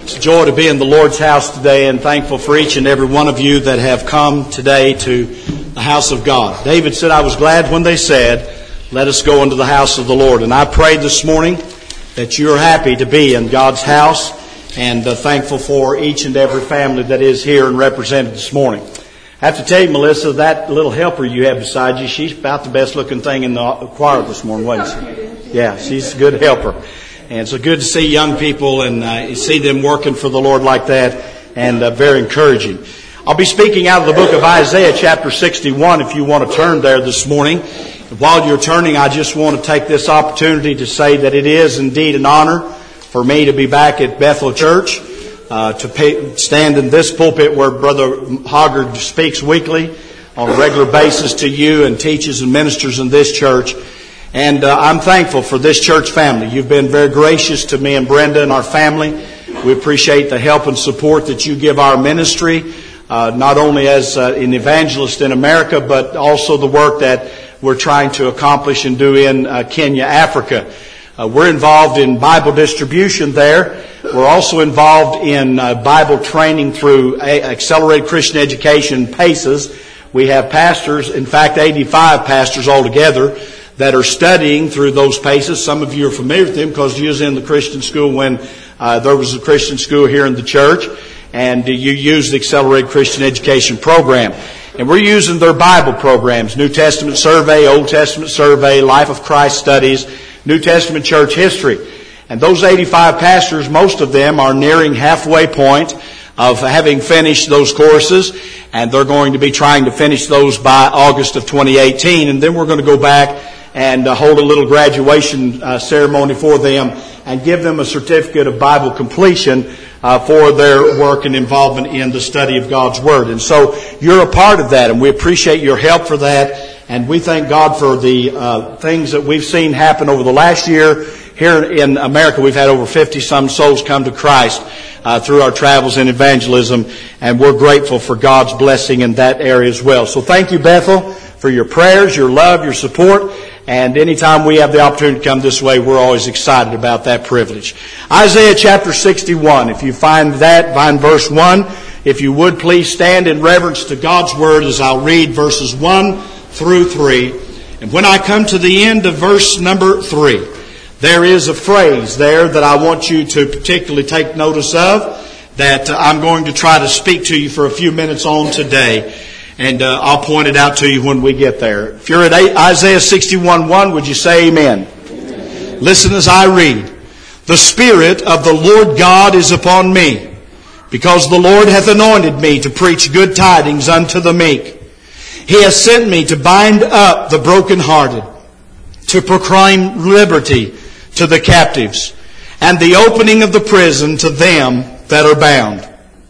It's a joy to be in the Lord's house today, and thankful for each and every one of you that have come today to the house of God. David said, I was glad when they said, let us go into the house of the Lord. And I pray this morning that you're happy to be in God's house, and thankful for each and every family that is here and represented this morning. I have to tell you, Melissa, that little helper you have beside you, she's about the best looking thing in the choir this morning, wasn't she? Yeah, she's a good helper. And it's good to see young people and see them working for the Lord like that, and very encouraging. I'll be speaking out of the book of Isaiah chapter 61 if you want to turn there this morning. While you're turning, I just want to take this opportunity to say that it is indeed an honor for me to be back at Bethel Church, to stand in this pulpit where Brother Hoggard speaks weekly on a regular basis to you and teaches and ministers in this church. And I'm thankful for this church family. You've been very gracious to me and Brenda and our family. We appreciate the help and support that you give our ministry, not only as an evangelist in America, but also the work that we're trying to accomplish and do in Kenya, Africa. We're involved in Bible distribution there. We're also involved in Bible training through Accelerated Christian Education, PACES. We have pastors, in fact 85 pastors altogether, that are studying through those PACES. Some of you are familiar with them because you was in the Christian school when there was a Christian school here in the church, and you used the Accelerated Christian Education program. And we're using their Bible programs, New Testament Survey, Old Testament Survey, Life of Christ Studies, New Testament Church History. And those 85 pastors, most of them are nearing halfway point of having finished those courses, and they're going to be trying to finish those by August of 2018, and then we're going to go back and hold a little graduation ceremony for them and give them a certificate of Bible completion for their work and involvement in the study of God's Word. And so you're a part of that, and we appreciate your help for that. And we thank God for the things that we've seen happen over the last year. Here in America, we've had over 50-some souls come to Christ through our travels in evangelism, and we're grateful for God's blessing in that area as well. So thank you, Bethel, for your prayers, your love, your support. And anytime we have the opportunity to come this way, we're always excited about that privilege. Isaiah chapter 61, if you find that, find verse 1. If you would please stand in reverence to God's Word as I'll read verses 1 through 3. And when I come to the end of verse number 3, there is a phrase there that I want you to particularly take notice of, that I'm going to try to speak to you for a few minutes on today. And I'll point it out to you when we get there. If you're at Isaiah 61:1, would you say amen? Amen? Listen as I read. The Spirit of the Lord God is upon me, because the Lord hath anointed me to preach good tidings unto the meek. He hath sent me to bind up the brokenhearted, to proclaim liberty to the captives, and the opening of the prison to them that are bound,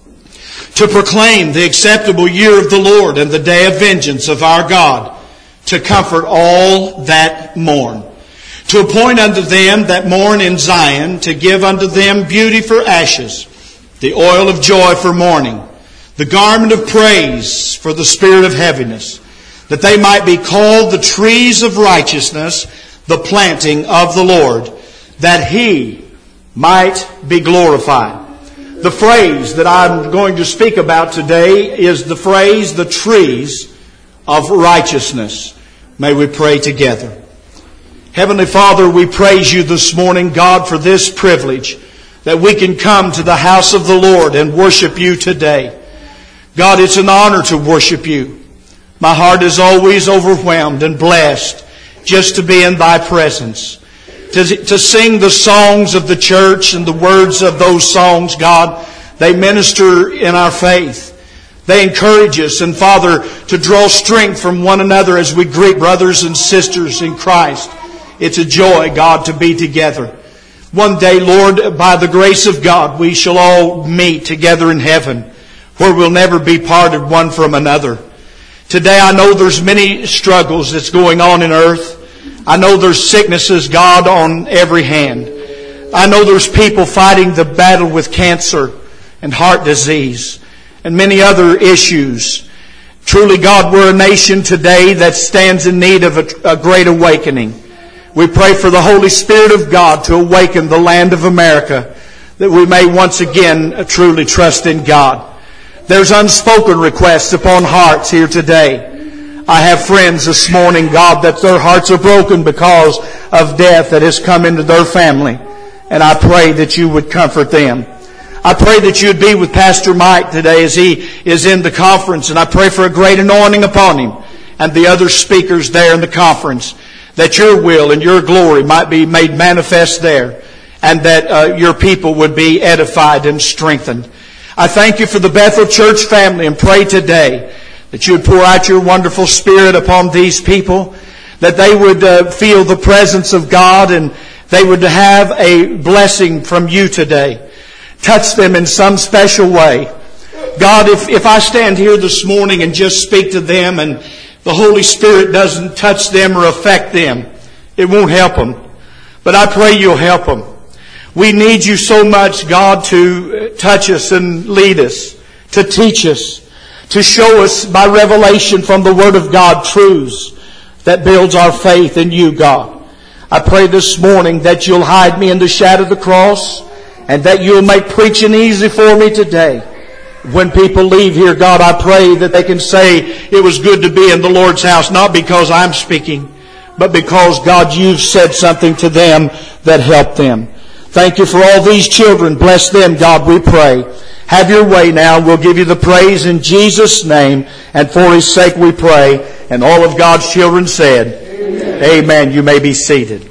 to proclaim the acceptable year of the Lord and the day of vengeance of our God, to comfort all that mourn, to appoint unto them that mourn in Zion, to give unto them beauty for ashes, the oil of joy for mourning, the garment of praise for the spirit of heaviness, that they might be called the trees of righteousness, the planting of the Lord, that He might be glorified. The phrase that I'm going to speak about today is the phrase, the trees of righteousness. May we pray together. Heavenly Father, we praise you this morning, God, for this privilege that we can come to the house of the Lord and worship you today. God, it's an honor to worship you. My heart is always overwhelmed and blessed just to be in thy presence. To sing the songs of the church and the words of those songs, God, they minister in our faith. They encourage us, and Father, to draw strength from one another as we greet brothers and sisters in Christ. It's a joy, God, to be together. One day, Lord, by the grace of God, we shall all meet together in heaven, where we'll never be parted one from another. Today, I know there's many struggles that's going on in earth. I know there's sicknesses, God, on every hand. I know there's people fighting the battle with cancer and heart disease and many other issues. Truly, God, we're a nation today that stands in need of a great awakening. We pray for the Holy Spirit of God to awaken the land of America, that we may once again truly trust in God. There's unspoken requests upon hearts here today. I have friends this morning, God, that their hearts are broken because of death that has come into their family. And I pray that you would comfort them. I pray that you would be with Pastor Mike today as he is in the conference. And I pray for a great anointing upon him and the other speakers there in the conference, that your will and your glory might be made manifest there, and that your people would be edified and strengthened. I thank you for the Bethel Church family and pray today that you would pour out your wonderful Spirit upon these people, that they would feel the presence of God and they would have a blessing from you today. Touch them in some special way. God, if I stand here this morning and just speak to them and the Holy Spirit doesn't touch them or affect them, it won't help them. But I pray you'll help them. We need you so much, God, to touch us and lead us, to teach us, to show us by revelation from the Word of God truths that builds our faith in you, God. I pray this morning that you'll hide me in the shadow of the cross and that you'll make preaching easy for me today. When people leave here, God, I pray that they can say it was good to be in the Lord's house, not because I'm speaking, but because, God, you've said something to them that helped them. Thank you for all these children. Bless them, God, we pray. Have your way now. We'll give you the praise in Jesus' name, and for His sake we pray. And all of God's children said, Amen. Amen. You may be seated.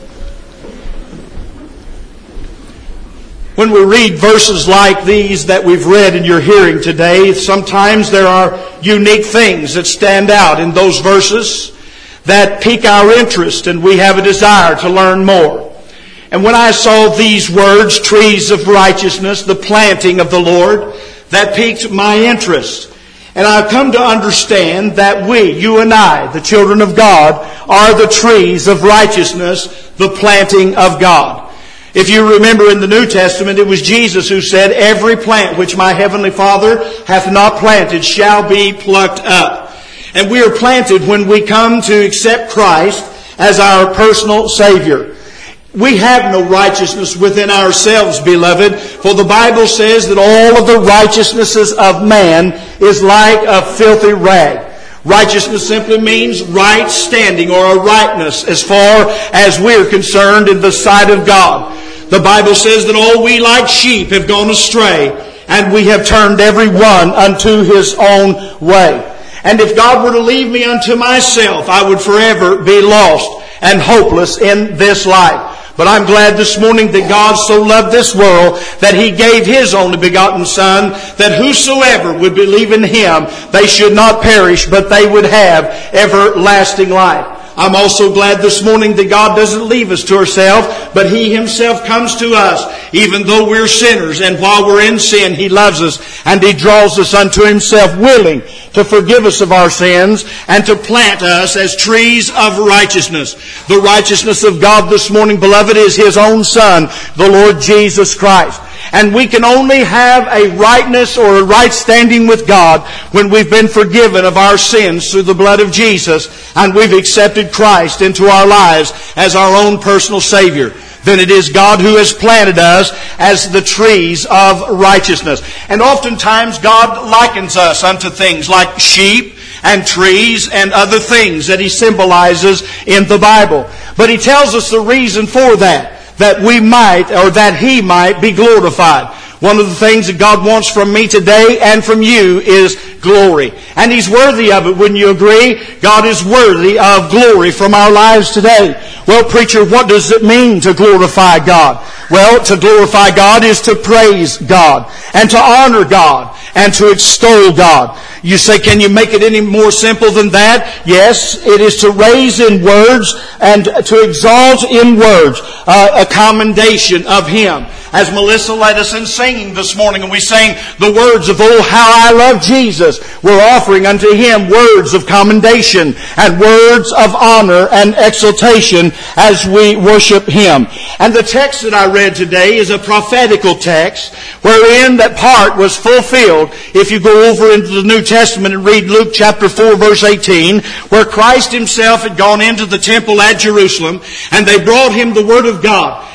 When we read verses like these that we've read in your hearing today, sometimes there are unique things that stand out in those verses that pique our interest, and we have a desire to learn more. And when I saw these words, trees of righteousness, the planting of the Lord, that piqued my interest. And I've come to understand that we, you and I, the children of God, are the trees of righteousness, the planting of God. If you remember in the New Testament, it was Jesus who said, every plant which my heavenly Father hath not planted shall be plucked up. And we are planted when we come to accept Christ as our personal Savior. We have no righteousness within ourselves, beloved, for the Bible says that all of the righteousnesses of man is like a filthy rag. Righteousness simply means right standing or a rightness as far as we're concerned in the sight of God. The Bible says that all we like sheep have gone astray, and we have turned every one unto his own way. And if God were to leave me unto myself, I would forever be lost and hopeless in this life. But I'm glad this morning that God so loved this world that He gave His only begotten Son, that whosoever would believe in Him, they should not perish, but they would have everlasting life. I'm also glad this morning that God doesn't leave us to ourselves, but He Himself comes to us, even though we're sinners. And while we're in sin, He loves us, and He draws us unto Himself, willing to forgive us of our sins and to plant us as trees of righteousness. The righteousness of God this morning, beloved, is His own Son, the Lord Jesus Christ. And we can only have a rightness or a right standing with God when we've been forgiven of our sins through the blood of Jesus and we've accepted Christ into our lives as our own personal Savior. Then it is God who has planted us as the trees of righteousness. And oftentimes God likens us unto things like sheep and trees and other things that He symbolizes in the Bible. But He tells us the reason for that we might, or that He might be glorified. One of the things that God wants from me today and from you is glory. And He's worthy of it, wouldn't you agree? God is worthy of glory from our lives today. Well, preacher, what does it mean to glorify God? Well, to glorify God is to praise God and to honor God and to extol God. You say, can you make it any more simple than that? Yes, it is to raise in words and to exalt in words a commendation of Him. As Melissa led us in singing this morning, and we sang the words of "Oh, how I love Jesus," we're offering unto Him words of commendation and words of honor and exaltation as we worship Him. And the text that I read today is a prophetical text wherein that part was fulfilled. If you go over into the New Testament and read Luke chapter 4 verse 18, where Christ Himself had gone into the temple at Jerusalem and they brought Him the Word of God.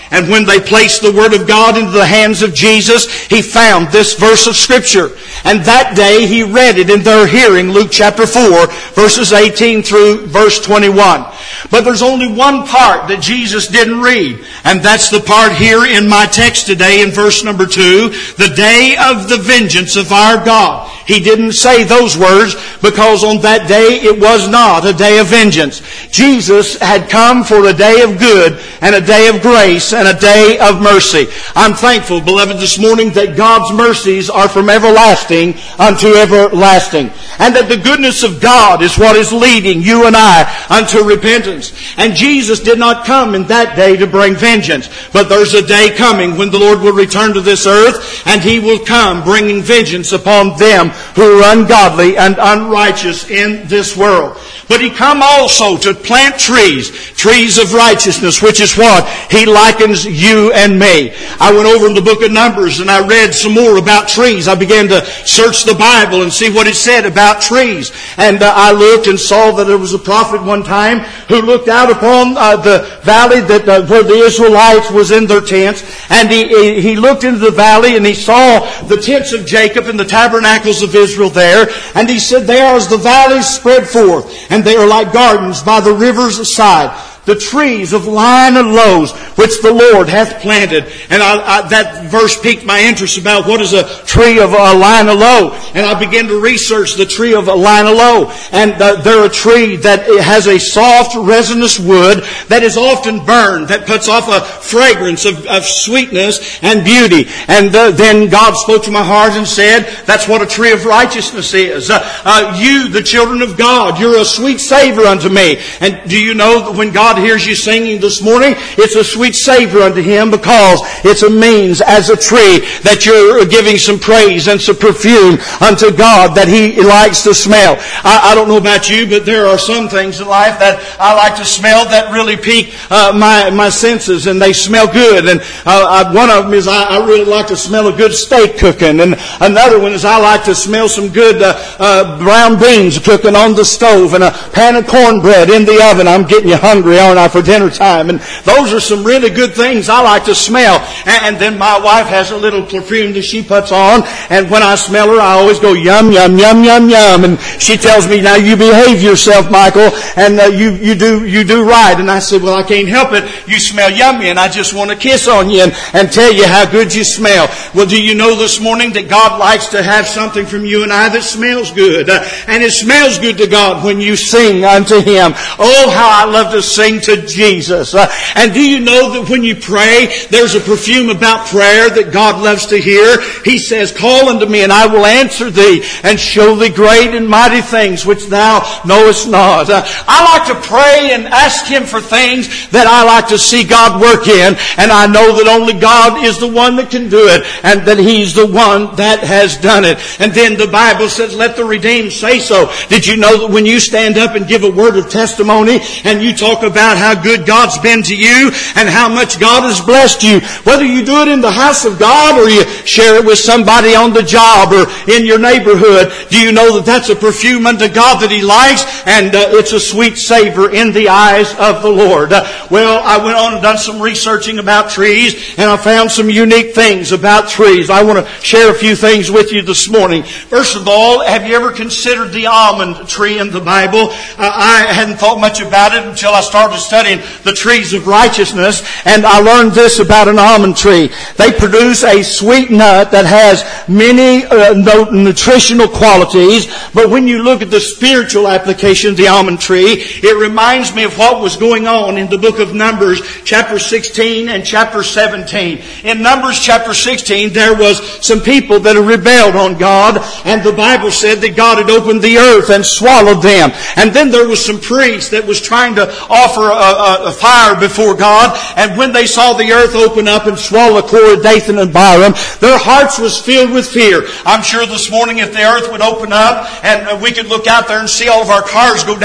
And when they placed the Word of God into the hands of Jesus, he found this verse of Scripture. And that day he read it in their hearing, Luke chapter 4, verses 18 through verse 21. But there's only one part that Jesus didn't read, and that's the part here in my text today in verse number 2, the day of the vengeance of our God. He didn't say those words because on that day it was not a day of vengeance. Jesus had come for a day of good and a day of grace and a day of mercy. I'm thankful, beloved, this morning that God's mercies are from everlasting unto everlasting, and that the goodness of God is what is leading you and I unto repentance. And Jesus did not come in that day to bring vengeance, but there's a day coming when the Lord will return to this earth, and he will come bringing vengeance upon them who are ungodly and unrighteous in this world. But he come also to plant trees of righteousness, which is what he likens you and me. I went over in the book of Numbers and I read some more about trees. I began to search the Bible and see what it said about trees. And I looked and saw that there was a prophet one time who looked out upon the valley that where the Israelites was in their tents. And he looked into the valley and he saw the tents of Jacob and the tabernacles of Israel there. And he said, there as the valleys spread forth, and they are like gardens by the river's side, the trees of line and lows, which the Lord hath planted. And that verse piqued my interest about what is a tree of a line and low. And I began to research the tree of a line and low. And they're a tree that has a soft, resinous wood that is often burned, that puts off a fragrance of sweetness and beauty. And then God spoke to my heart and said, that's what a tree of righteousness is. You, the children of God, you're a sweet savor unto me. And do you know that when God hears you singing this morning, it's a sweet savor unto Him because it's a means as a tree that you're giving some praise and some perfume unto God that He likes to smell. I don't know about you, but there are some things in life that I like to smell that really pique my senses, and they smell good. And one of them is I really like to smell a good steak cooking, and another one is I like to smell some good brown beans cooking on the stove and a pan of cornbread in the oven. I'm getting you hungry, aren't I, for dinner time? And those are some really good things I like to smell. And then my wife has a little perfume that she puts on, and when I smell her, I always go yum, yum, yum, yum, yum. And she tells me, now you behave yourself, Michael, and you do right. And I said, well, I can't help it. You smell yummy, and I just want to kiss on you and tell you how good you smell. Well, do you know this morning that God likes to have something from you and I that smells good? And it smells good to God when you sing unto Him. Oh, how I love to sing to Jesus. And do you know that when you pray, there's a perfume about prayer that God loves to hear? He says, call unto me and I will answer thee and show thee great and mighty things which thou knowest not. I like to pray and ask Him for things that I like to see God work in, and I know that only God is the one that can do it, and that He's the one that has done it. And then the Bible says, let the redeemed say so. Did you know that when you stand up and give a word of testimony and you talk about how good God's been to you and how much God has blessed you, whether you do it in the house of God or you share it with somebody on the job or in your neighborhood, do you know that that's a perfume unto God that He likes, and it's a sweet savor in the eyes of the Lord? Well, I went on and done some researching about trees, and I found some unique things about trees. I want to share a few things with you this morning. First of all, have you ever considered the almond tree in the Bible? I hadn't thought much about it until I started studying the trees of righteousness, and I learned this about an almond tree. They produce a sweet nut that has many nutritional qualities, but when you look at the spiritual application of the almond tree, it reminds me of what was going on in the book of Numbers, chapter 16 and chapter 17. In Numbers chapter 16, there was some people that had rebelled on God, and the Bible said that God had opened the earth and swallowed them. And then there was some priests that was trying to offer a fire before God, and when they saw the earth open up and swallow Korah, Dathan, and Abiram, their hearts was filled with fear. I'm sure this morning if the earth would open up and we could look out there and see all of our cars go down into the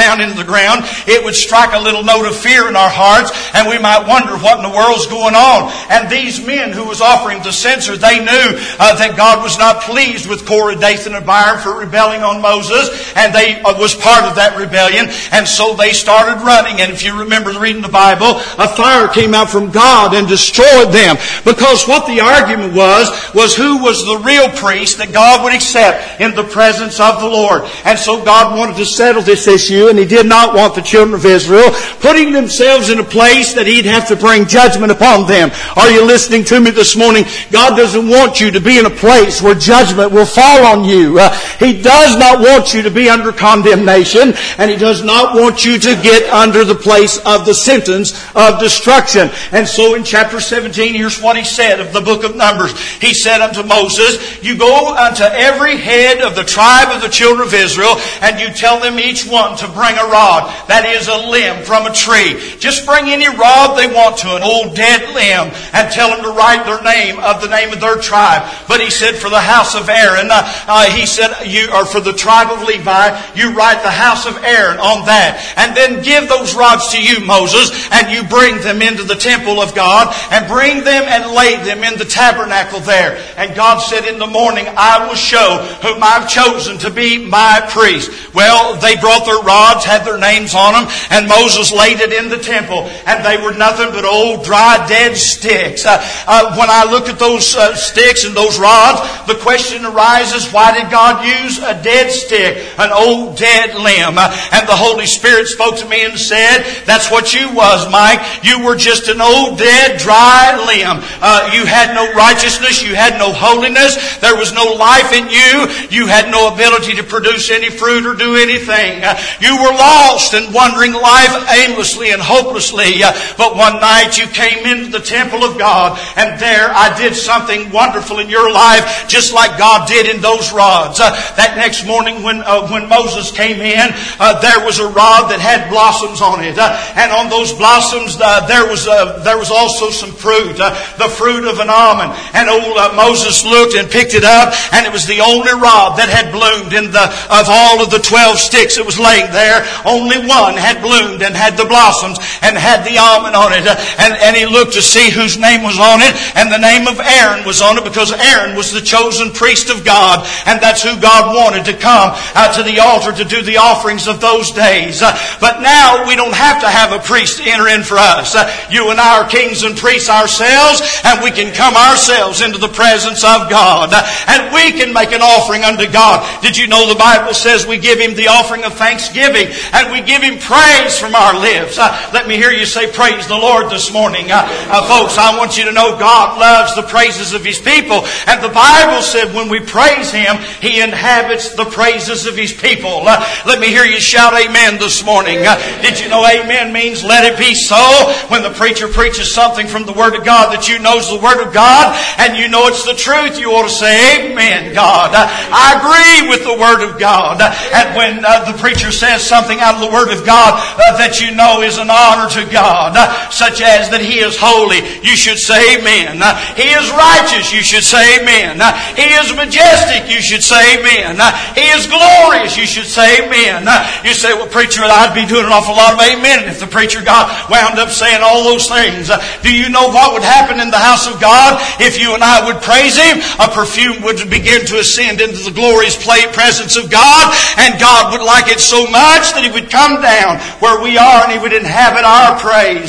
the ground, it would strike a little note of fear in our hearts, and we might wonder what in the world's going on. And these men who was offering the censer, they knew that God was not pleased with Korah, Dathan, and Abiram for rebelling on Moses, and they was part of that rebellion, and so they started running. And if you remember reading the Bible, a fire came out from God and destroyed them, because what the argument was who was the real priest that God would accept in the presence of the Lord. And so God wanted to settle this issue, and He did not want the children of Israel putting themselves in a place that He'd have to bring judgment upon them. Are you listening to me this morning? God doesn't want you to be in a place where judgment will fall on you. He does not want you to be under condemnation, and He does not want you to get under the place of the sentence of destruction. And so in chapter 17, here's what He said of the book of Numbers. He said unto Moses, you go unto every head of the tribe of the children of Israel, and you tell them each one to bring a rod, that is a limb from a tree. Just bring any rod they want to, an old dead limb, and tell them to write their name of the name of their tribe. But He said for the house of Aaron, He said, for the tribe of Levi, you write the house of Aaron on that. And then give those rods to you, Moses, and you bring them into the temple of God, and bring them and lay them in the tabernacle there. And God said, in the morning I will show whom I've chosen to be my priest. Well, they brought their rods, had their names on them, and Moses laid it in the temple, and they were nothing but old, dry, dead sticks. When I look at those sticks and those rods, the question arises, why did God use a dead stick, an old dead limb? And the Holy Spirit spoke to me and said, that's what you was, Mike. You were just an old, dead, dry limb. You had no righteousness. You had no holiness. There was no life in you. You had no ability to produce any fruit or do anything. You were lost and wandering life aimlessly and hopelessly. But one night you came into the temple of God, and there I did something wonderful in your life, just like God did in those rods. That next morning when Moses came in, there was a rod that had blossoms on it. And on those blossoms there was also some fruit, the fruit of an almond. And old Moses looked and picked it up, and it was the only rod that had bloomed of all of the 12 sticks that was laying there. Only one had bloomed and had the blossoms and had the almond on it. And he looked to see whose name was on it, and the name of Aaron was on it, because Aaron was the chosen priest of God, and that's who God wanted to come to the altar to do the offerings of those days. But now we don't have to have a priest to enter in for us. You and I are kings and priests ourselves, and we can come ourselves into the presence of God, and we can make an offering unto God. Did you know the Bible says we give Him the offering of thanksgiving, and we give Him praise from our lips? Let me hear you say praise the Lord this morning. Folks, I want you to know God loves the praises of His people, and the Bible said when we praise Him, He inhabits the praises of His people. Let me hear you shout amen this morning. Did you know amen means let it be so? When the preacher preaches something from the Word of God that you know is the Word of God, and you know it's the truth, you ought to say amen, God. I agree with the Word of God. And when the preacher says something out of the Word of God that you know is an honor to God, such as that He is holy, you should say amen. He is righteous, you should say amen. He is majestic, you should say amen. He is glorious, you should say amen. You say, well, preacher, I'd be doing an awful lot of amen if the preacher got wound up saying all those things. Do you know what would happen in the house of God if you and I would praise Him? A perfume would begin to ascend into the glorious presence of God, and God would like it so much that He would come down where we are, and He would inhabit our praise.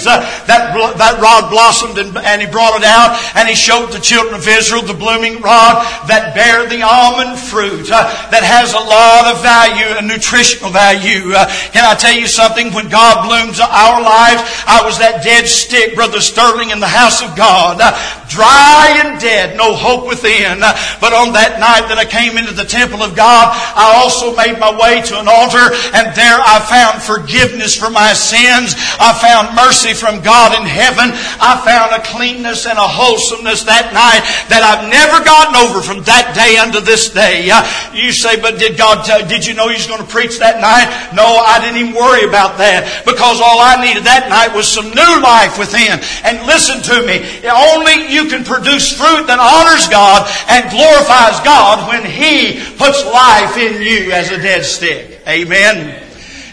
That rod blossomed, and He brought it out, and He showed the children of Israel the blooming rod that bare the almond fruit, that has a lot of value, a nutritional value. Can I tell you something? When God blooms our lives, I was that dead stick, Brother Sterling, in the house of God, dry and dead, no hope within. But on that night that I came into the temple of God, I also made my way to an altar, and there I found forgiveness for my sins. I found mercy from God in heaven. I found a cleanness and a wholesomeness that night that I've never gotten over from that day unto this day. You say, but did you know He was going to preach that night? No, I didn't even worry about that, because all I needed that night was some new life within. And listen to me, only you can produce fruit that honors God and glorifies God when He puts life in you as a dead stick. Amen.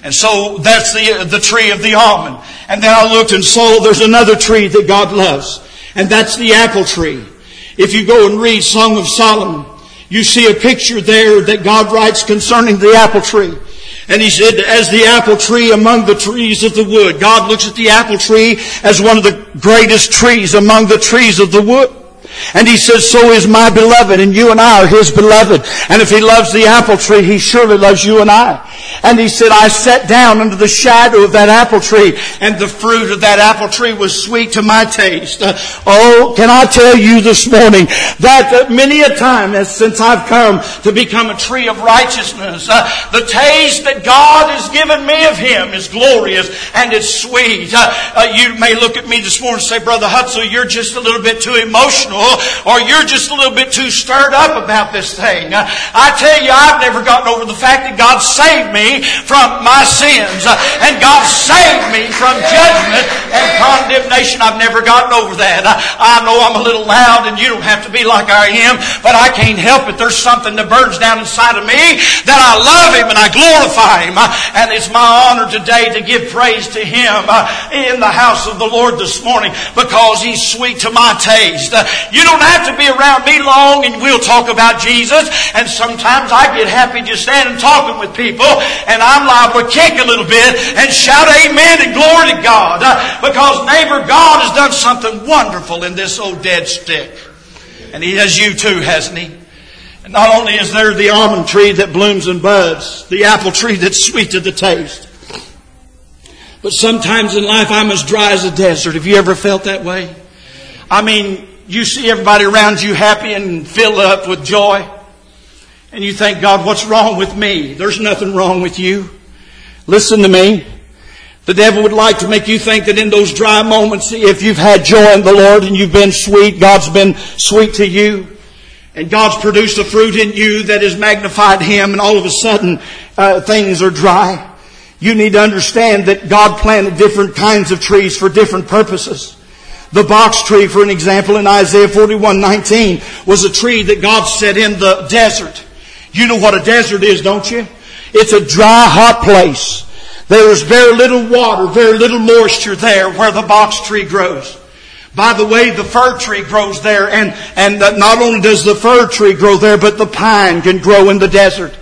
And so that's the tree of the almond. And then I looked and saw there's another tree that God loves. And that's the apple tree. If you go and read Song of Solomon, you see a picture there that God writes concerning the apple tree. And he said, as the apple tree among the trees of the wood. God looks at the apple tree as one of the greatest trees among the trees of the wood. And he says, so is my beloved, and you and I are his beloved. And if he loves the apple tree, he surely loves you and I. And he said, I sat down under the shadow of that apple tree, and the fruit of that apple tree was sweet to my taste. Can I tell you this morning that many a time since I've come to become a tree of righteousness, the taste that God has given me of him is glorious and it's sweet. You may look at me this morning and say, Brother Hutzel, you're just a little bit too emotional, or you're just a little bit too stirred up about this thing. I tell you, I've never gotten over the fact that God saved me from my sins, and God saved me from judgment and condemnation. I've never gotten over that. I know I'm a little loud, and you don't have to be like I am, but I can't help it. There's something that burns down inside of me that I love him and I glorify him, and it's my honor today to give praise to him in the house of the Lord this morning, because he's sweet to my taste. You don't have to be around me long and we'll talk about Jesus. And sometimes I get happy just standing talking with people, and I'm liable to kick a little bit and shout amen and glory to God. Because neighbor, God has done something wonderful in this old dead stick. And he has you too, hasn't he? And not only is there the almond tree that blooms and buds, the apple tree that's sweet to the taste, but sometimes in life I'm as dry as a desert. Have you ever felt that way? I mean, you see everybody around you happy and filled up with joy, and you think, God, what's wrong with me? There's nothing wrong with you. Listen to me. The devil would like to make you think that in those dry moments, if you've had joy in the Lord and you've been sweet, God's been sweet to you, and God's produced a fruit in you that has magnified him, and all of a sudden things are dry. You need to understand that God planted different kinds of trees for different purposes. The box tree, for an example, in Isaiah 41:19, was a tree that God set in the desert. You know what a desert is, don't you? It's a dry, hot place. There is very little water, very little moisture there where the box tree grows. By the way, the fir tree grows there, and not only does the fir tree grow there, but the pine can grow in the desert.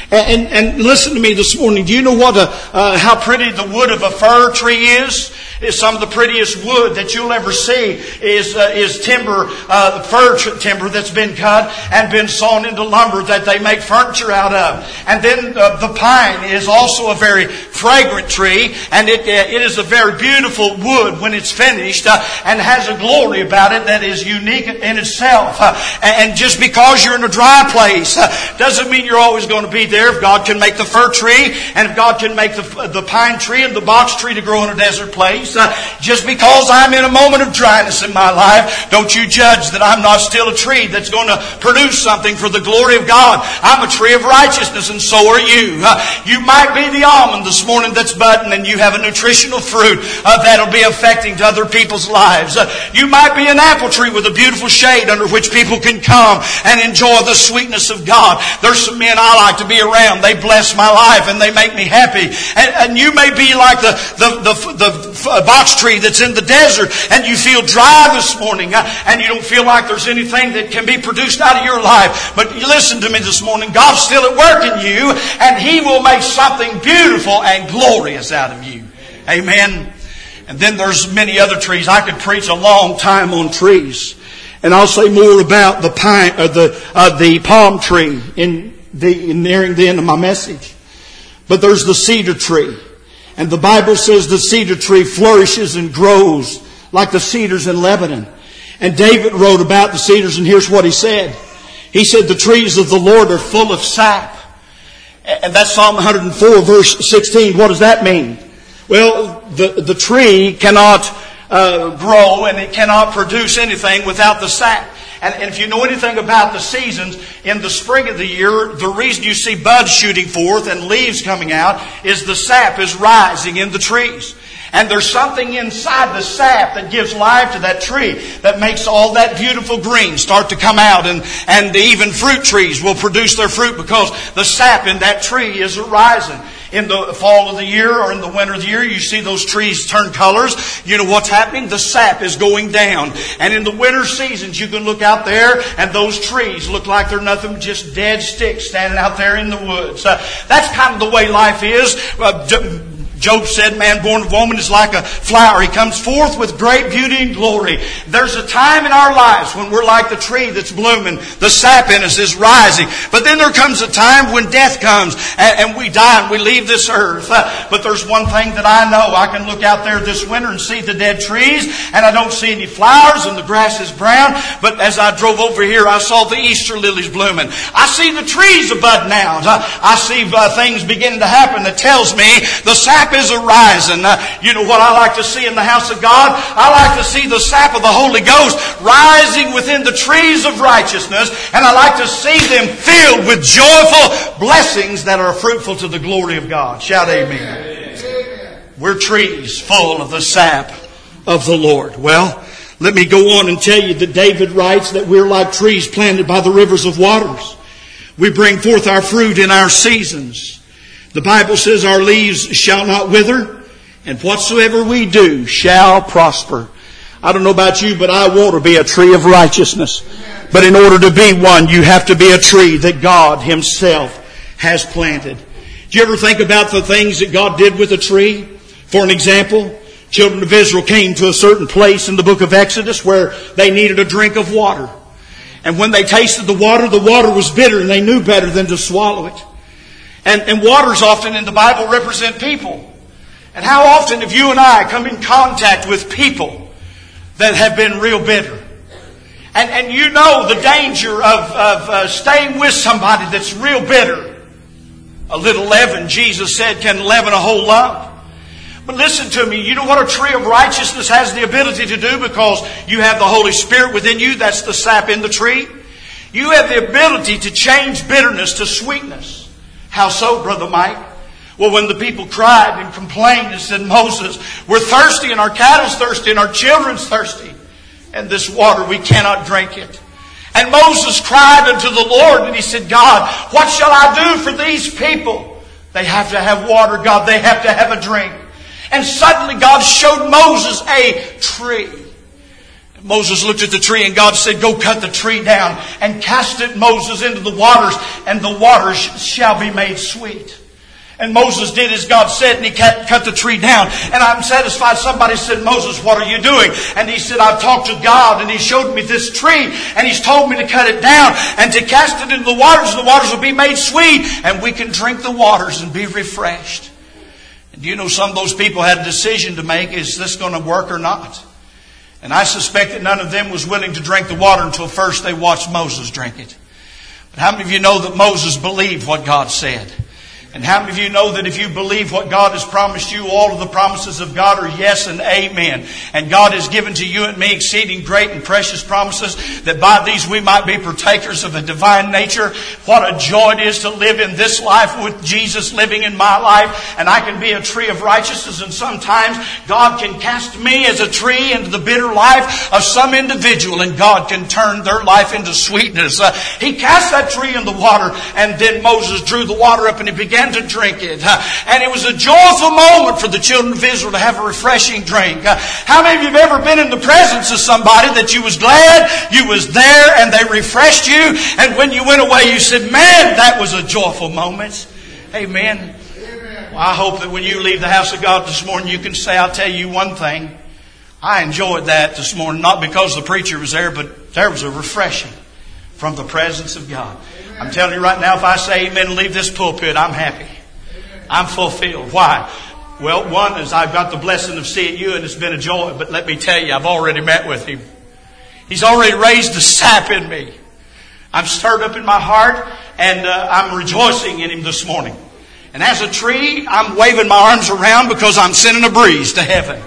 And listen to me this morning. Do you know what how pretty the wood of a fir tree is? It's some of the prettiest wood that you'll ever see is timber, fir timber that's been cut and been sawn into lumber that they make furniture out of. And then the pine is also a very fragrant tree, and it is a very beautiful wood when it's finished, and has a glory about it that is unique in itself. And just because you're in a dry place doesn't mean you're always going to be there. If God can make the fir tree, and if God can make the pine tree and the box tree to grow in a desert place, just because I'm in a moment of dryness in my life, don't you judge that I'm not still a tree that's going to produce something for the glory of God. I'm a tree of righteousness, and so are you. You might be the almond this morning that's budding, and you have a nutritional fruit that'll be affecting to other people's lives. You might be an apple tree with a beautiful shade under which people can come and enjoy the sweetness of God. There's some men I like to be around. They bless my life and they make me happy. And you may be like the box tree that's in the desert, and you feel dry this morning, and you don't feel like there's anything that can be produced out of your life. But you listen to me this morning. God's still at work in you, and He will make something beautiful and glorious out of you. Amen. And then there's many other trees. I could preach a long time on trees, and I'll say more about the pine or the palm tree nearing the end of my message. But there's the cedar tree. And the Bible says the cedar tree flourishes and grows like the cedars in Lebanon. And David wrote about the cedars, and here's what he said. He said, the trees of the Lord are full of sap. And that's Psalm 104, verse 16. What does that mean? Well, the tree cannot grow, and it cannot produce anything without the sap. And if you know anything about the seasons, in the spring of the year, the reason you see buds shooting forth and leaves coming out is the sap is rising in the trees. And there's something inside the sap that gives life to that tree that makes all that beautiful green start to come out. And even fruit trees will produce their fruit because the sap in that tree is rising. In the fall of the year or in the winter of the year, you see those trees turn colors. You know what's happening? The sap is going down. And in the winter seasons, you can look out there and those trees look like they're nothing but just dead sticks standing out there in the woods. That's kind of the way life is. Job said, man born of woman is like a flower. He comes forth with great beauty and glory. There's a time in our lives when we're like the tree that's blooming. The sap in us is rising. But then there comes a time when death comes and we die and we leave this earth. But there's one thing that I know. I can look out there this winter and see the dead trees and I don't see any flowers and the grass is brown. But as I drove over here, I saw the Easter lilies blooming. I see the trees budding out. I see things beginning to happen that tells me the sap is arising. You know what I like to see in the house of God? I like to see the sap of the Holy Ghost rising within the trees of righteousness, and I like to see them filled with joyful blessings that are fruitful to the glory of God. Shout amen. We're trees full of the sap of the Lord. Well, let me go on and tell you that David writes that we're like trees planted by the rivers of waters. We bring forth our fruit in our seasons. The Bible says our leaves shall not wither, and whatsoever we do shall prosper. I don't know about you, but I want to be a tree of righteousness. But in order to be one, you have to be a tree that God Himself has planted. Do you ever think about the things that God did with a tree? For an example, children of Israel came to a certain place in the book of Exodus where they needed a drink of water. And when they tasted the water was bitter, and they knew better than to swallow it. And waters often in the Bible represent people. And how often have you and I come in contact with people that have been real bitter? And you know the danger of staying with somebody that's real bitter. A little leaven, Jesus said, can leaven a whole lump. But listen to me, you know what a tree of righteousness has the ability to do because you have the Holy Spirit within you? That's the sap in the tree. You have the ability to change bitterness to sweetness. How so, Brother Mike? Well, when the people cried and complained and said, Moses, we're thirsty and our cattle's thirsty and our children's thirsty. And this water, we cannot drink it. And Moses cried unto the Lord and he said, God, what shall I do for these people? They have to have water, God. They have to have a drink. And suddenly God showed Moses a tree. Moses looked at the tree and God said, go cut the tree down and cast it, Moses, into the waters, and the waters shall be made sweet. And Moses did as God said, and he cut the tree down. And I'm satisfied. Somebody said, Moses, what are you doing? And he said, I've talked to God, and He showed me this tree, and He's told me to cut it down and to cast it into the waters will be made sweet, and we can drink the waters and be refreshed. And do you know some of those people had a decision to make, is this going to work or not? And I suspect that none of them was willing to drink the water until first they watched Moses drink it. But how many of you know that Moses believed what God said? And how many of you know that if you believe what God has promised you, all of the promises of God are yes and amen. And God has given to you and me exceeding great and precious promises, that by these we might be partakers of a divine nature. What a joy it is to live in this life with Jesus living in my life. And I can be a tree of righteousness, and sometimes God can cast me as a tree into the bitter life of some individual, and God can turn their life into sweetness. He cast that tree in the water, and then Moses drew the water up and he began to drink it. And it was a joyful moment for the children of Israel to have a refreshing drink. How many of you have ever been in the presence of somebody that you was glad you was there and they refreshed you, and when you went away you said, man, that was a joyful moment? Amen. Well, I hope that when you leave the house of God this morning you can say, I'll tell you one thing, I enjoyed that this morning, not because the preacher was there, but there was a refreshing from the presence of God. I'm telling you right now, if I say amen and leave this pulpit, I'm happy. I'm fulfilled. Why? Well, one is I've got the blessing of seeing you, and it's been a joy. But let me tell you, I've already met with Him. He's already raised the sap in me. I'm stirred up in my heart, and I'm rejoicing in Him this morning. And as a tree, I'm waving my arms around because I'm sending a breeze to heaven.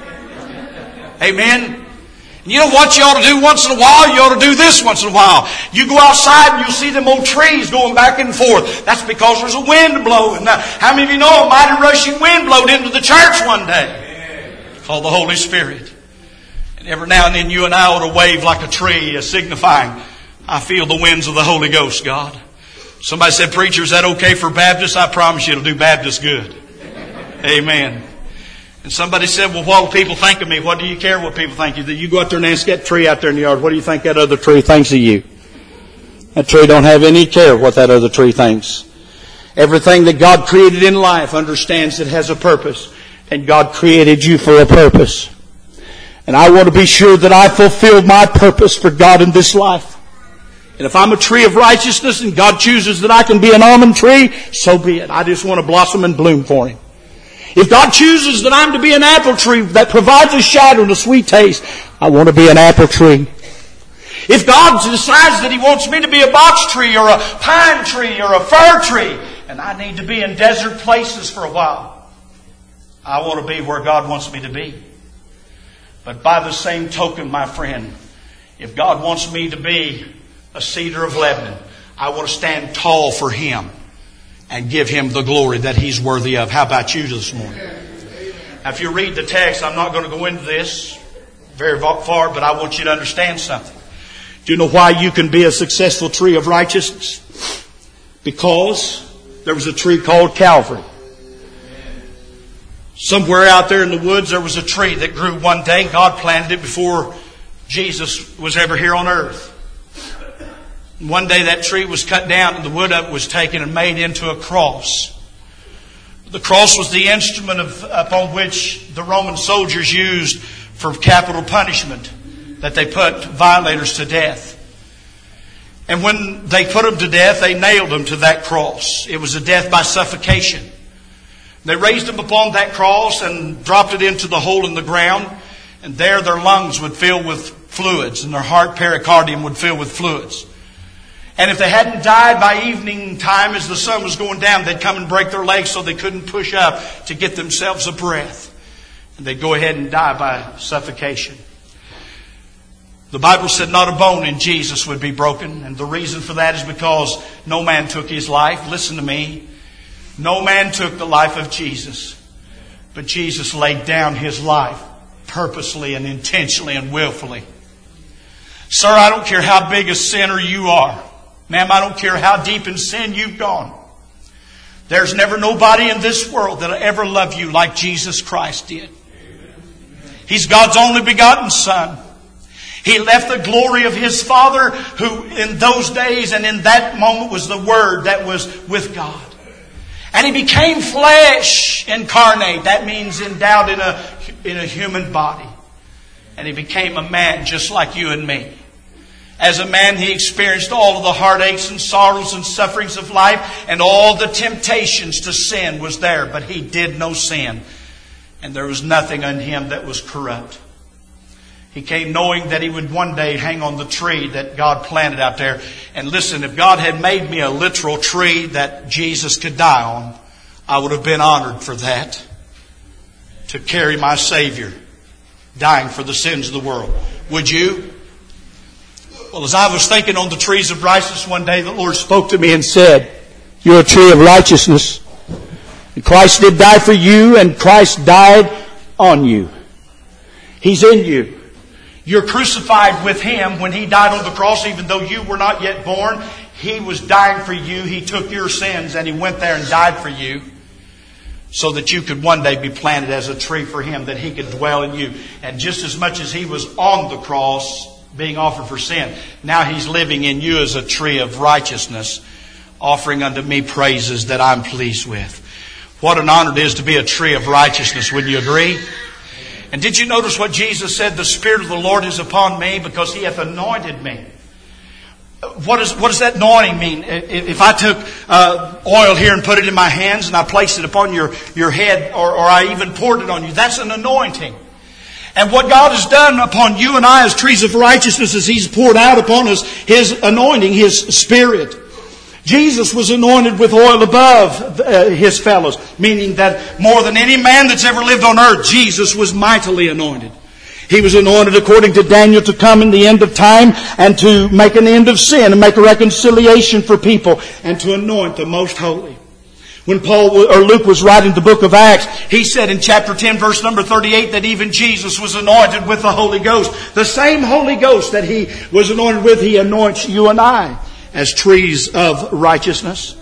Amen. And you know what you ought to do once in a while? You ought to do this once in a while. You go outside and you'll see them old trees going back and forth. That's because there's a wind blowing. Now, how many of you know a mighty rushing wind blowed into the church one day? It's called the Holy Spirit. And every now and then you and I ought to wave like a tree, signifying, I feel the winds of the Holy Ghost, God. Somebody said, preacher, is that okay for Baptists? I promise you it'll do Baptists good. Amen. And somebody said, well, what will people think of me? What do you care what people think of you? You go out there and ask that tree out there in the yard, what do you think that other tree thinks of you? That tree don't have any care what that other tree thinks. Everything that God created in life understands it has a purpose. And God created you for a purpose. And I want to be sure that I fulfill my purpose for God in this life. And if I'm a tree of righteousness and God chooses that I can be an almond tree, so be it. I just want to blossom and bloom for Him. If God chooses that I'm to be an apple tree that provides a shadow and a sweet taste, I want to be an apple tree. If God decides that He wants me to be a box tree or a pine tree or a fir tree, and I need to be in desert places for a while, I want to be where God wants me to be. But by the same token, my friend, if God wants me to be a cedar of Lebanon, I want to stand tall for Him and give Him the glory that He's worthy of. How about you this morning? Now, if you read the text, I'm not going to go into this very far, but I want you to understand something. Do you know why you can be a successful tree of righteousness? Because there was a tree called Calvary. Somewhere out there in the woods, there was a tree that grew one day. God planted it before Jesus was ever here on earth. One day that tree was cut down and the wood of it was taken and made into a cross. The cross was the instrument upon which the Roman soldiers used for capital punishment, that they put violators to death. And when they put them to death, they nailed them to that cross. It was a death by suffocation. They raised them upon that cross and dropped it into the hole in the ground. And there their lungs would fill with fluids and their heart pericardium would fill with fluids. And if they hadn't died by evening time as the sun was going down, they'd come and break their legs so they couldn't push up to get themselves a breath. And they'd go ahead and die by suffocation. The Bible said not a bone in Jesus would be broken. And the reason for that is because no man took His life. Listen to me. No man took the life of Jesus. But Jesus laid down His life purposely and intentionally and willfully. Sir, I don't care how big a sinner you are. Ma'am, I don't care how deep in sin you've gone. There's never nobody in this world that'll ever love you like Jesus Christ did. He's God's only begotten Son. He left the glory of His Father, who in those days and in that moment was the Word that was with God. And He became flesh incarnate. That means endowed in a human body. And He became a man just like you and me. As a man, He experienced all of the heartaches and sorrows and sufferings of life, and all the temptations to sin was there. But He did no sin. And there was nothing in Him that was corrupt. He came knowing that He would one day hang on the tree that God planted out there. And listen, if God had made me a literal tree that Jesus could die on, I would have been honored for that. To carry my Savior dying for the sins of the world. Would you? Well, as I was thinking on the trees of righteousness one day, the Lord spoke to me and said, you're a tree of righteousness. And Christ did die for you, and Christ died on you. He's in you. You're crucified with Him when He died on the cross, even though you were not yet born. He was dying for you. He took your sins and He went there and died for you so that you could one day be planted as a tree for Him, that He could dwell in you. And just as much as He was on the cross being offered for sin, now He's living in you as a tree of righteousness, offering unto me praises that I'm pleased with. What an honor it is to be a tree of righteousness. Wouldn't you agree? And did you notice what Jesus said? The Spirit of the Lord is upon me because He hath anointed me. What does that anointing mean? If I took oil here and put it in my hands and I placed it upon your head, or I even poured it on you, that's an anointing. And what God has done upon you and I as trees of righteousness is He's poured out upon us His anointing, His Spirit. Jesus was anointed with oil above His fellows, meaning that more than any man that's ever lived on earth, Jesus was mightily anointed. He was anointed according to Daniel to come in the end of time and to make an end of sin and make a reconciliation for people and to anoint the most holy. When Luke was writing the book of Acts, he said in chapter 10, verse number 38, that even Jesus was anointed with the Holy Ghost. The same Holy Ghost that He was anointed with, He anoints you and I as trees of righteousness.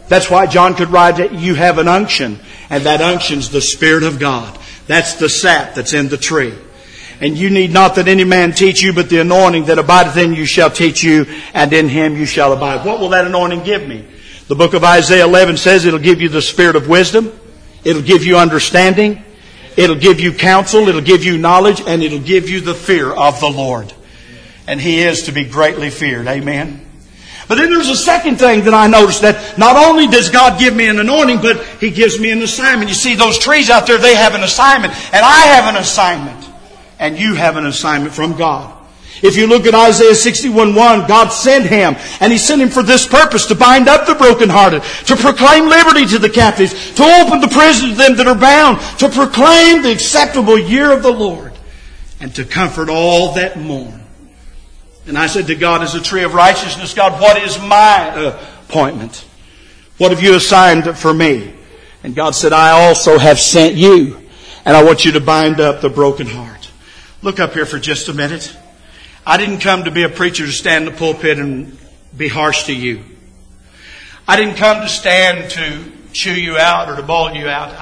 That's why John could write that you have an unction, and that unction's the Spirit of God. That's the sap that's in the tree. And you need not that any man teach you, but the anointing that abideth in you shall teach you, and in him you shall abide. What will that anointing give me? The book of Isaiah 11 says it'll give you the spirit of wisdom. It'll give you understanding. It'll give you counsel. It'll give you knowledge. And it'll give you the fear of the Lord. And He is to be greatly feared. Amen. But then there's a second thing that I noticed, that not only does God give me an anointing, but He gives me an assignment. You see, those trees out there, they have an assignment. And I have an assignment. And you have an assignment from God. If you look at Isaiah 61:1, God sent Him. And He sent Him for this purpose, to bind up the brokenhearted, to proclaim liberty to the captives, to open the prison to them that are bound, to proclaim the acceptable year of the Lord, and to comfort all that mourn. And I said to God, as a tree of righteousness, God, what is my appointment? What have you assigned for me? And God said, I also have sent you, and I want you to bind up the broken heart. Look up here for just a minute. I didn't come to be a preacher to stand in the pulpit and be harsh to you. I didn't come to stand to chew you out or to bawl you out.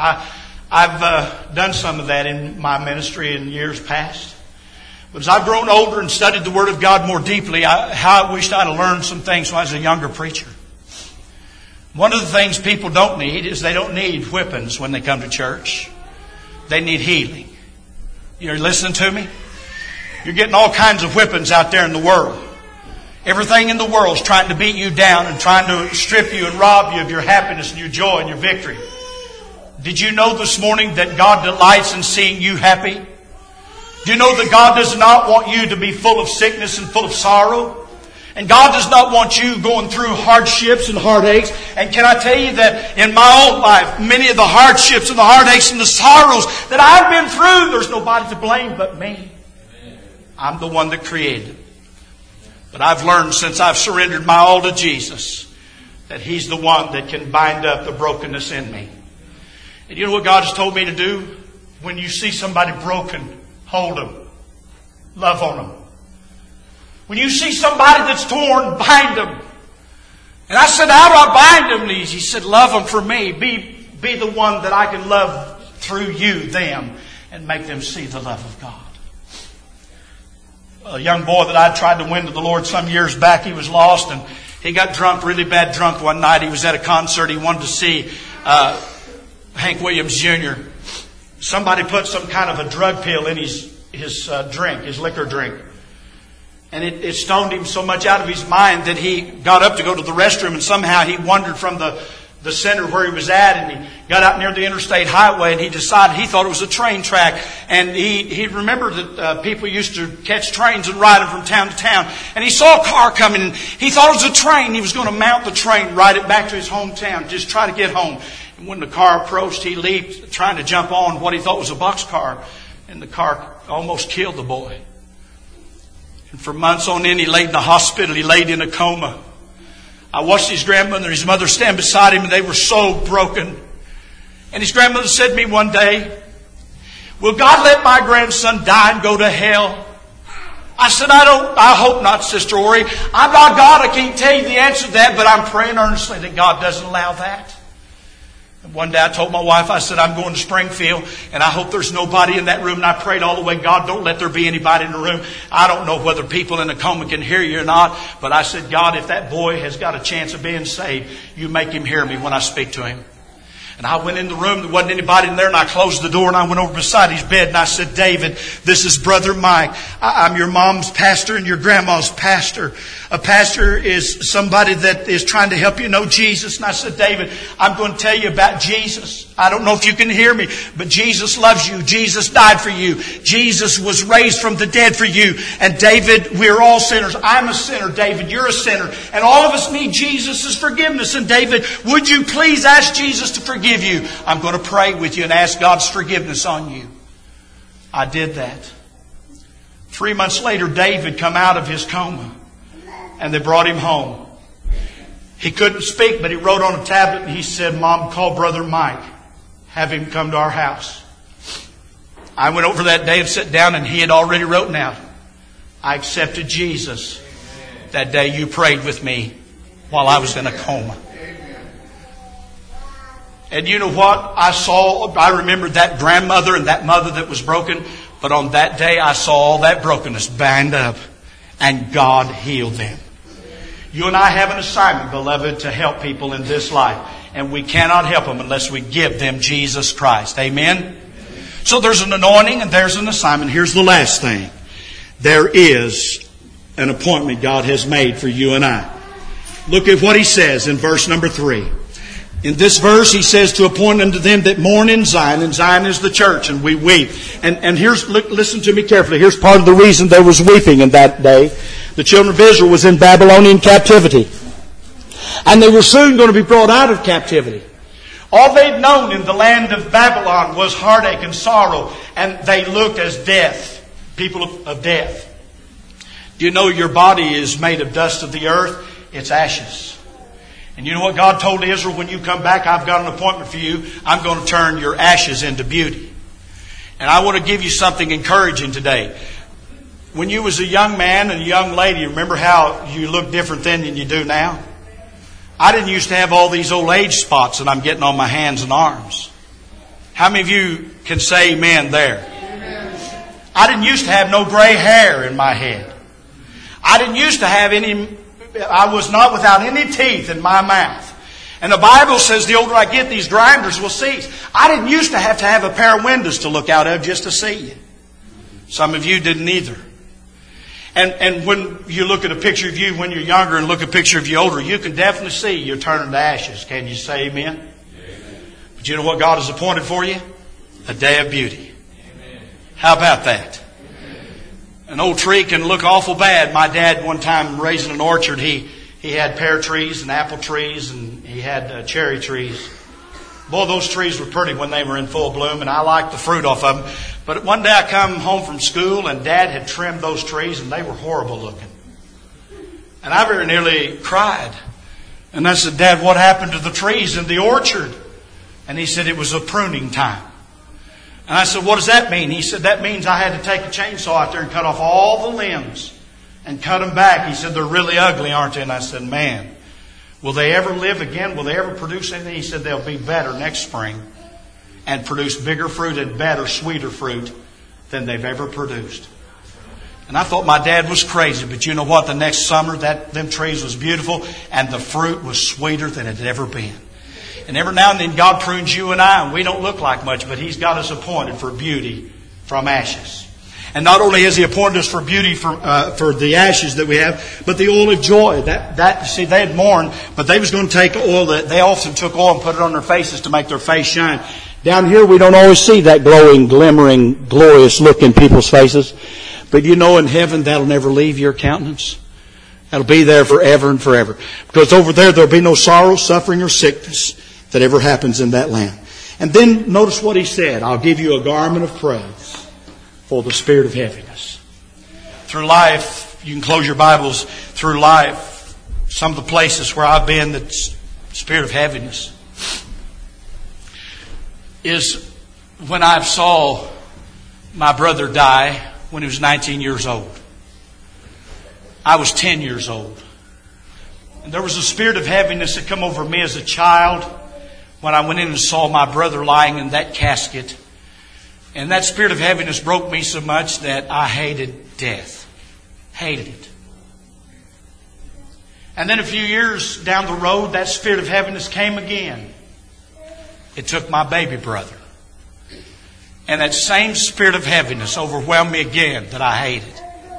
I've done some of that in my ministry in years past. But as I've grown older and studied the Word of God more deeply, I wished I'd have learned some things when I was a younger preacher. One of the things people don't need is they don't need whippings when they come to church. They need healing. You're listening to me? You're getting all kinds of whippings out there in the world. Everything in the world is trying to beat you down and trying to strip you and rob you of your happiness and your joy and your victory. Did you know this morning that God delights in seeing you happy? Do you know that God does not want you to be full of sickness and full of sorrow? And God does not want you going through hardships and heartaches. And can I tell you that in my own life, many of the hardships and the heartaches and the sorrows that I've been through, there's nobody to blame but me. I'm the one that created it. But I've learned since I've surrendered my all to Jesus that He's the one that can bind up the brokenness in me. And you know what God has told me to do? When you see somebody broken, hold them. Love on them. When you see somebody that's torn, bind them. And I said, how do I bind them? He said, love them for me. Be the one that I can love through you, them, and make them see the love of God. A young boy that I tried to win to the Lord some years back, he was lost and he got drunk, really bad drunk one night. He was at a concert. He wanted to see Hank Williams Jr. Somebody put some kind of a drug pill in his drink, his liquor drink. And it stoned him so much out of his mind that he got up to go to the restroom, and somehow he wandered from the center where he was at, and he got out near the interstate highway, and he decided he thought it was a train track. And he remembered that people used to catch trains and ride them from town to town. And he saw a car coming, and he thought it was a train. He was going to mount the train, ride it back to his hometown, just try to get home. And when the car approached, he leaped, trying to jump on what he thought was a boxcar. And the car almost killed the boy. And for months on end, he laid in the hospital. He laid in a coma. I watched his grandmother and his mother stand beside him, and they were so broken. And his grandmother said to me one day, will God let my grandson die and go to hell? I said, I hope not, Sister Ori. I'm not God. I can't tell you the answer to that, but I'm praying earnestly that God doesn't allow that. And one day I told my wife, I said, I'm going to Springfield, and I hope there's nobody in that room. And I prayed all the way, God, don't let there be anybody in the room. I don't know whether people in a coma can hear you or not, but I said, God, if that boy has got a chance of being saved, you make him hear me when I speak to him. And I went in the room, there wasn't anybody in there, and I closed the door, and I went over beside his bed, and I said, David, this is Brother Mike. I'm your mom's pastor and your grandma's pastor. A pastor is somebody that is trying to help you know Jesus. And I said, David, I'm going to tell you about Jesus. I don't know if you can hear me, but Jesus loves you. Jesus died for you. Jesus was raised from the dead for you. And David, we're all sinners. I'm a sinner. David, you're a sinner. And all of us need Jesus' forgiveness. And David, would you please ask Jesus to forgive you? I'm going to pray with you and ask God's forgiveness on you. I did that. 3 months later, David come out of his coma. And they brought him home. He couldn't speak, but he wrote on a tablet, and he said, Mom, call Brother Mike. Have him come to our house. I went over that day and sat down, and he had already written out, I accepted Jesus that day you prayed with me while I was in a coma. And you know what? I remembered that grandmother and that mother that was broken. But on that day, I saw all that brokenness bound up. And God healed them. You and I have an assignment, beloved, to help people in this life. And we cannot help them unless we give them Jesus Christ. Amen? So there's an anointing and there's an assignment. Here's the last thing. There is an appointment God has made for you and I. Look at what He says in verse number 3. In this verse, He says to appoint unto them that mourn in Zion, and Zion is the church, and we weep. And here's, listen to me carefully. Here's part of the reason there was weeping in that day. The children of Israel was in Babylonian captivity. And they were soon going to be brought out of captivity. All they'd known in the land of Babylon was heartache and sorrow, and they looked as death, people of death. Do you know your body is made of dust of the earth? It's ashes. And you know what God told Israel? When you come back, I've got an appointment for you. I'm going to turn your ashes into beauty. And I want to give you something encouraging today. When you was a young man and a young lady, remember how you look different then than you do now? I didn't used to have all these old age spots that I'm getting on my hands and arms. How many of you can say amen there? Amen. I didn't used to have no gray hair in my head. I didn't used to have I was not without any teeth in my mouth. And the Bible says the older I get, these grinders will cease. I didn't used to have a pair of windows to look out of just to see you. Some of you didn't either. And when you look at a picture of you when you're younger and look at a picture of you older, you can definitely see you're turning to ashes. Can you say amen? Amen. But you know what God has appointed for you? A day of beauty. Amen. How about that? An old tree can look awful bad. My dad, one time raising an orchard, he had pear trees and apple trees and he had cherry trees. Boy, those trees were pretty when they were in full bloom, and I liked the fruit off of them. But one day I come home from school and Dad had trimmed those trees and they were horrible looking. And I very nearly cried. And I said, Dad, what happened to the trees in the orchard? And he said, it was a pruning time. And I said, what does that mean? He said, that means I had to take a chainsaw out there and cut off all the limbs and cut them back. He said, they're really ugly, aren't they? And I said, man, will they ever live again? Will they ever produce anything? He said, they'll be better next spring and produce bigger fruit and better, sweeter fruit than they've ever produced. And I thought my dad was crazy, but you know what? The next summer, them trees was beautiful and the fruit was sweeter than it had ever been. And every now and then God prunes you and I, and we don't look like much, but He's got us appointed for beauty from ashes. And not only has He appointed us for beauty for the ashes that we have, but the oil of joy. See, they had mourned, but they was going to take oil. They often took oil and put it on their faces to make their face shine. Down here, we don't always see that glowing, glimmering, glorious look in people's faces. But you know, in heaven, that'll never leave your countenance. That'll be there forever and forever. Because over there, there'll be no sorrow, suffering, or sickness that ever happens in that land. And then notice what He said. I'll give you a garment of praise for the spirit of heaviness. Through life, you can close your Bibles. Through life, some of the places where I've been, the spirit of heaviness is when I saw my brother die when he was 19 years old. I was 10 years old. And there was a spirit of heaviness that come over me as a child when I went in and saw my brother lying in that casket. And that spirit of heaviness broke me so much that I hated death. Hated it. And then a few years down the road, that spirit of heaviness came again. It took my baby brother. And that same spirit of heaviness overwhelmed me again that I hated.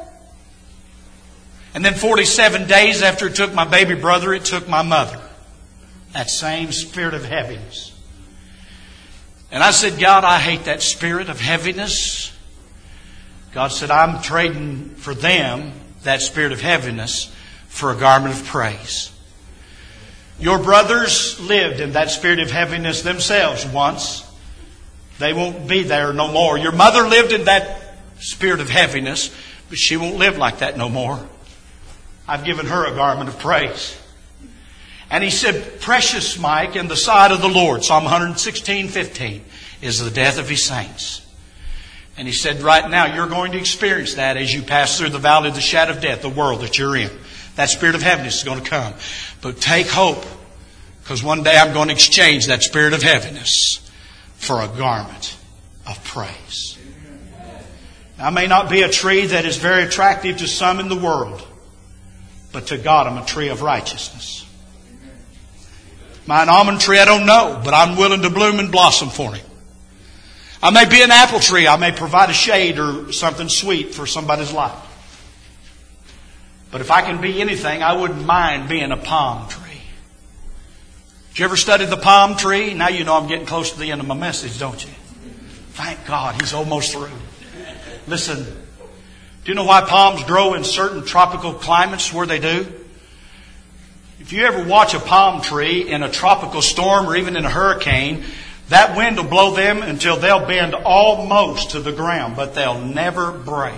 And then 47 days after it took my baby brother, it took my mother. That same spirit of heaviness. And I said, God, I hate that spirit of heaviness. God said, I'm trading for them, that spirit of heaviness, for a garment of praise. Your brothers lived in that spirit of heaviness themselves once. They won't be there no more. Your mother lived in that spirit of heaviness, but she won't live like that no more. I've given her a garment of praise. And He said, precious, Mike, in the sight of the Lord, Psalm 116:15, is the death of His saints. And He said, right now, you're going to experience that as you pass through the valley of the shadow of death, the world that you're in. That spirit of heaviness is going to come. But take hope. Because one day I'm going to exchange that spirit of heaviness for a garment of praise. I may not be a tree that is very attractive to some in the world, but to God I'm a tree of righteousness. Am I an almond tree? I don't know, but I'm willing to bloom and blossom for Him. I may be an apple tree. I may provide a shade or something sweet for somebody's life. But if I can be anything, I wouldn't mind being a palm tree. Did you ever study the palm tree? Now you know I'm getting close to the end of my message, don't you? Thank God, He's almost through. Listen, do you know why palms grow in certain tropical climates where they do? If you ever watch a palm tree in a tropical storm or even in a hurricane, that wind will blow them until they'll bend almost to the ground, but they'll never break.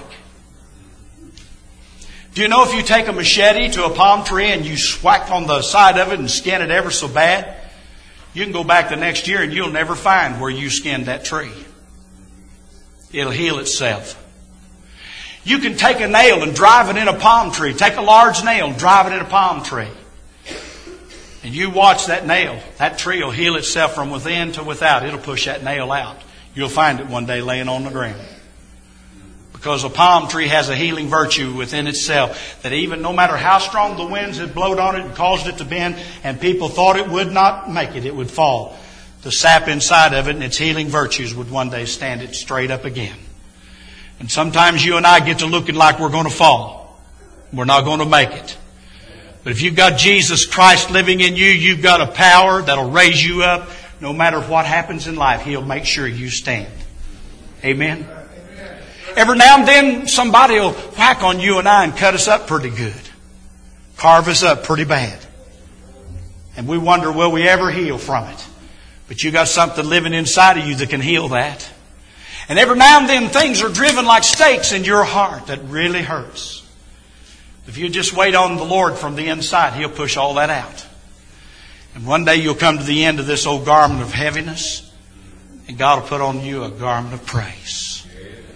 Do you know if you take a machete to a palm tree and you whack on the side of it and skin it ever so bad, you can go back the next year and you'll never find where you skinned that tree. It'll heal itself. You can take a nail and drive it in a palm tree. Take a large nail and drive it in a palm tree. And you watch that nail. That tree will heal itself from within to without. It'll push that nail out. You'll find it one day laying on the ground. Because a palm tree has a healing virtue within itself that even no matter how strong the winds had blown on it and caused it to bend and people thought it would not make it, it would fall. The sap inside of it and its healing virtues would one day stand it straight up again. And sometimes you and I get to looking like we're going to fall. We're not going to make it. But if you've got Jesus Christ living in you, you've got a power that'll raise you up. No matter what happens in life, He'll make sure you stand. Amen? Every now and then somebody will whack on you and I and cut us up pretty good. Carve us up pretty bad. And we wonder, will we ever heal from it? But you got something living inside of you that can heal that. And every now and then things are driven like stakes in your heart that really hurts. If you just wait on the Lord from the inside, He'll push all that out. And one day you'll come to the end of this old garment of heaviness, and God will put on you a garment of praise.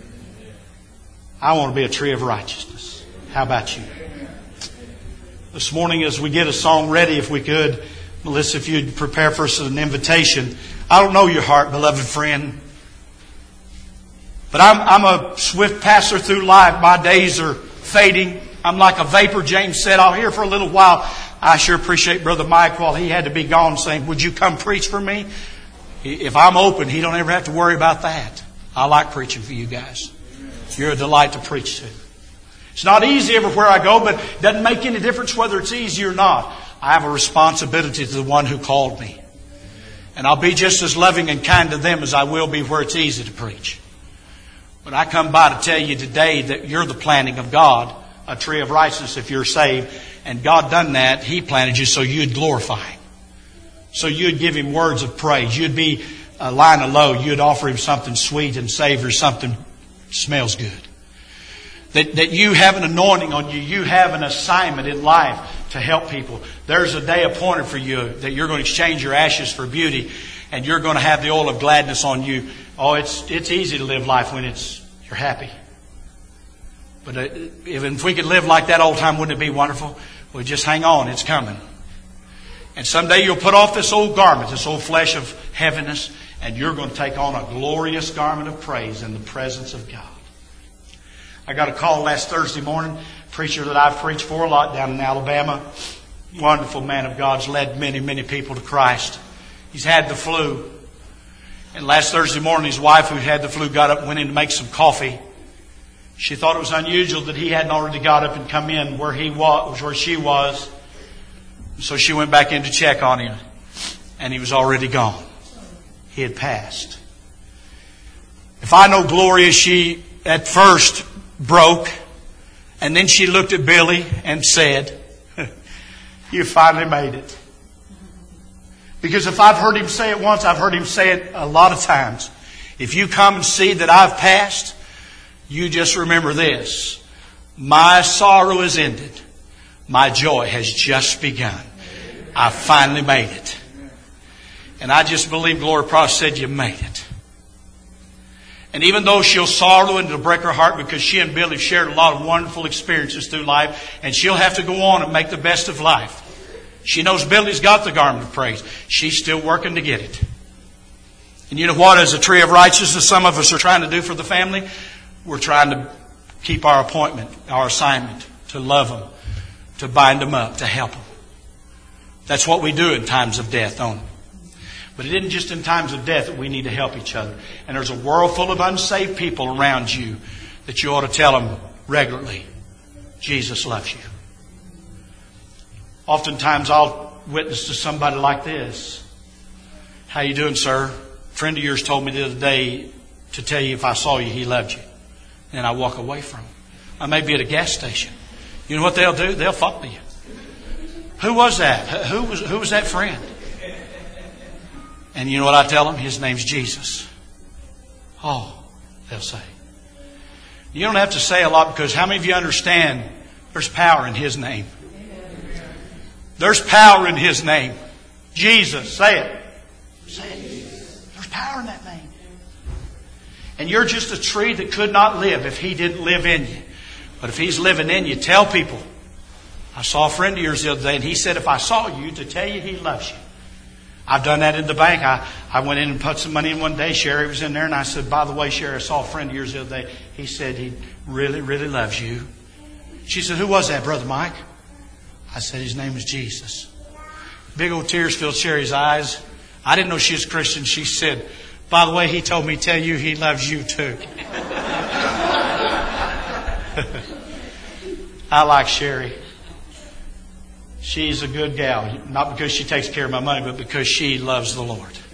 I want to be a tree of righteousness. How about you? This morning as we get a song ready, if we could, Melissa, if you'd prepare for us an invitation. I don't know your heart, beloved friend. But I'm a swift passer through life. My days are fading. I'm like a vapor. James said, I'll hear for a little while. I sure appreciate Brother Mike while he had to be gone saying, would you come preach for me? If I'm open, he don't ever have to worry about that. I like preaching for you guys. You're a delight to preach to. It's not easy everywhere I go, but it doesn't make any difference whether it's easy or not. I have a responsibility to the one who called me. And I'll be just as loving and kind to them as I will be where it's easy to preach. But I come by to tell you today that you're the planting of God, a tree of righteousness if you're saved. And God done that. He planted you so you'd glorify Him. So you'd give Him words of praise. You'd be lying low. You'd offer Him something sweet and savory, something that smells good. That you have an anointing on you. You have an assignment in life to help people. There's a day appointed for you that you're going to exchange your ashes for beauty. And you're going to have the oil of gladness on you. Oh, it's easy to live life when you're happy. But if we could live like that all the time, wouldn't it be wonderful? Well, just hang on. It's coming. And someday you'll put off this old garment, this old flesh of heaviness, and you're going to take on a glorious garment of praise in the presence of God. I got a call last Thursday morning. A preacher that I've preached for a lot down in Alabama. Wonderful man of God's led many, many people to Christ. He's had the flu. And last Thursday morning, his wife who had the flu got up and went in to make some coffee. She thought it was unusual that he hadn't already got up and come in where she was. So she went back in to check on him. And he was already gone. He had passed. If I know Gloria, she at first broke. And then she looked at Billy and said, you finally made it. Because if I've heard him say it once, I've heard him say it a lot of times. If you come and see that I've passed, you just remember this. My sorrow is ended. My joy has just begun. I finally made it. And I just believe Gloria Pross said you made it. And even though she'll sorrow and it'll break her heart because she and Billy have shared a lot of wonderful experiences through life, and she'll have to go on and make the best of life. She knows Billy's got the garment of praise. She's still working to get it. And you know what? As a tree of righteousness, some of us are trying to do for the family. We're trying to keep our appointment, our assignment, to love them, to bind them up, to help them. That's what we do in times of death, don't it? But it isn't just in times of death that we need to help each other. And there's a world full of unsaved people around you that you ought to tell them regularly, Jesus loves you. Oftentimes I'll witness to somebody like this. How you doing, sir? A friend of yours told me the other day to tell you if I saw you, he loved you. And I walk away from him. I may be at a gas station. You know what they'll do? They'll follow you. Who was that? Who was that friend? And you know what I tell them? His name's Jesus. Oh, they'll say. You don't have to say a lot, because how many of you understand there's power in His name? There's power in His name. Jesus, say it. Say it. There's power in that name. And you're just a tree that could not live if He didn't live in you. But if He's living in you, tell people. I saw a friend of yours the other day, and he said, if I saw you, to tell you He loves you. I've done that in the bank. I went in and put some money in one day. Sherry was in there, and I said, by the way, Sherry, I saw a friend of yours the other day. He said he really, really loves you. She said, who was that, Brother Mike? I said, his name was Jesus. Big old tears filled Sherry's eyes. I didn't know she was a Christian. She said, by the way, he told me to tell you he loves you too. I like Sherry. She's a good gal. Not because she takes care of my money, but because she loves the Lord.